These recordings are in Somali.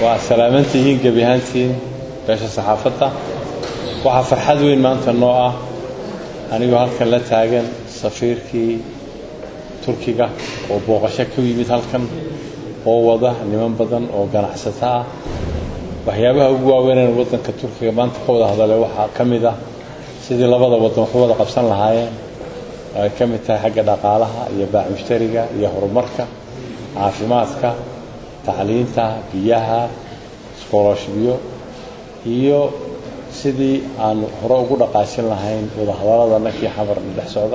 وسلامتي جبهانتين باش الصحافة waxaa farxad weyn maanta noo ah anigu halkan la taagan safiirkii Turkiga oo booqasho ka yimid halkan oo wada niman badan oo ganacsato ah waxyaabaha ugu waaweyn ee wadanka Turkiga maanta ka wada hadalay waxa kamid ah sidii labada wadan wax wada qabsan lahaayeen ay kamid tahay xagga dhaqaalaha iyo baac mushtariga iyo horumarka caafimaadka tacliinta biyaha scholarship iyo sidii aan hore ugu dhaqaashin lahayn wada hadalada nakii xabar dhex socda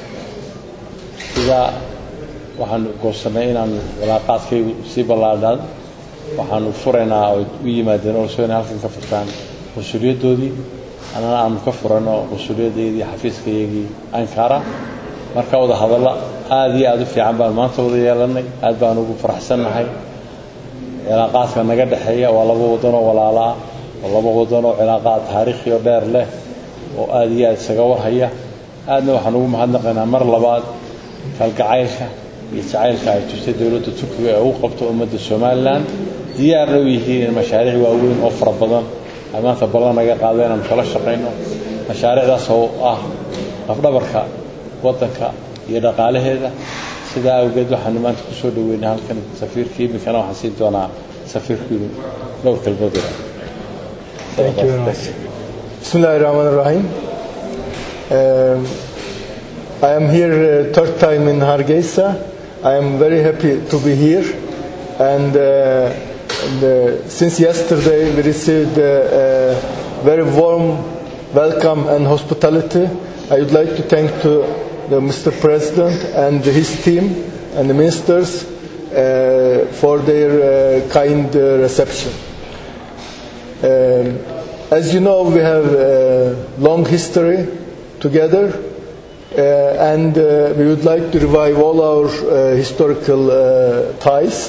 sida waxaan go'aansanay inaan walaaqaadkaygu si balaadhan waxaan fureynaa oo u yimaadeen oo soo halkan ka furtaan mas'uuliyadoodii anana aan ka furano mas'uuliyadeedii xafiiskayagii Ankara marka wada hadalla aad iyo aad u fiican baan maanta wada yeelanay aad baan ugu faraxsanahay walaaqaadka naga dhaxeeya waa laba wadan oo walaala والله وضعنا علاقات تاريخية ودير له وآديات سجور هي أدنى وحنقوم هذا مر لبعض فالقعيشة يتعايشة تشتد دولة تركيا وقفت أمة الشمال لان ديار رويه المشاريع وأولين أفراد بدن أما ثبلنا جا قاعدين مخلص شقينا مشاريع ده سو أفضل بركة وطنك يدق على هذا سدا وجد وحنا تكسر دوين هالكن سفير كي بكنا وحسيت وأنا سفير كي لو كالبدر Thank you very much. Bismillahirrahmanirrahim. I am here third time in Hargeisa. I am very happy to be here. And since yesterday we received a very warm welcome and hospitality. I would like to thank to the Mr. President and his team and the ministers for their kind reception. As you know, we have a long history together, and we would like to revive all our historical ties.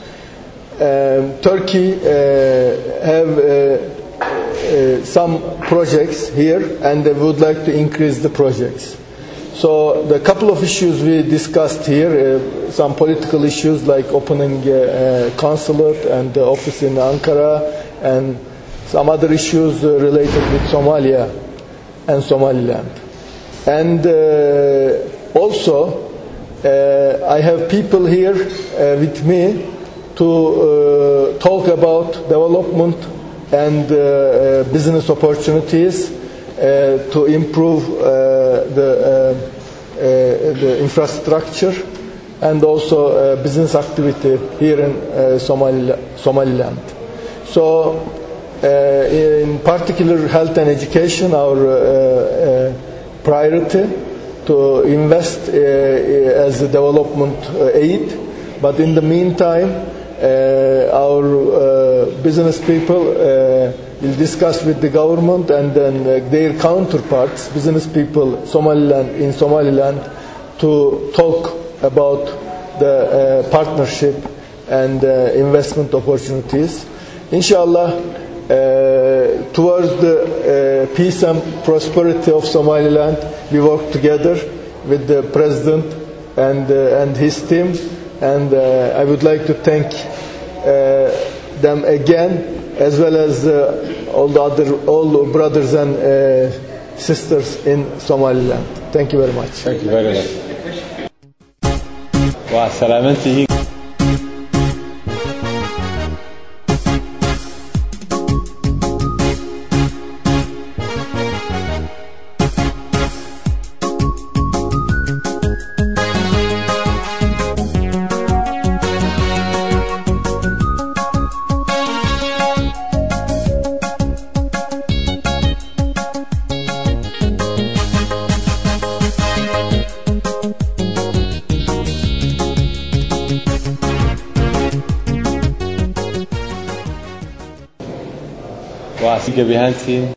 Turkey have some projects here, and we would like to increase the projects. So the couple of issues we discussed here, some political issues like opening a consulate and the office in Ankara, and some other issues related with Somalia and Somaliland. And also, I have people here with me to talk about development and business opportunities to improve the infrastructure and also business activity here in Somaliland. So, in particular, health and education, our priority to invest as a development aid. But in the meantime, our business people will discuss with the government and then their counterparts, business people in Somaliland, to talk about the partnership and investment opportunities. Inshallah, towards the peace and prosperity of Somaliland, we work together with the president and his team, and I would like to thank them again, as well as all the brothers and sisters in Somaliland. Thank you very much. Thank you very much. وسلامتي واسيق بهانتين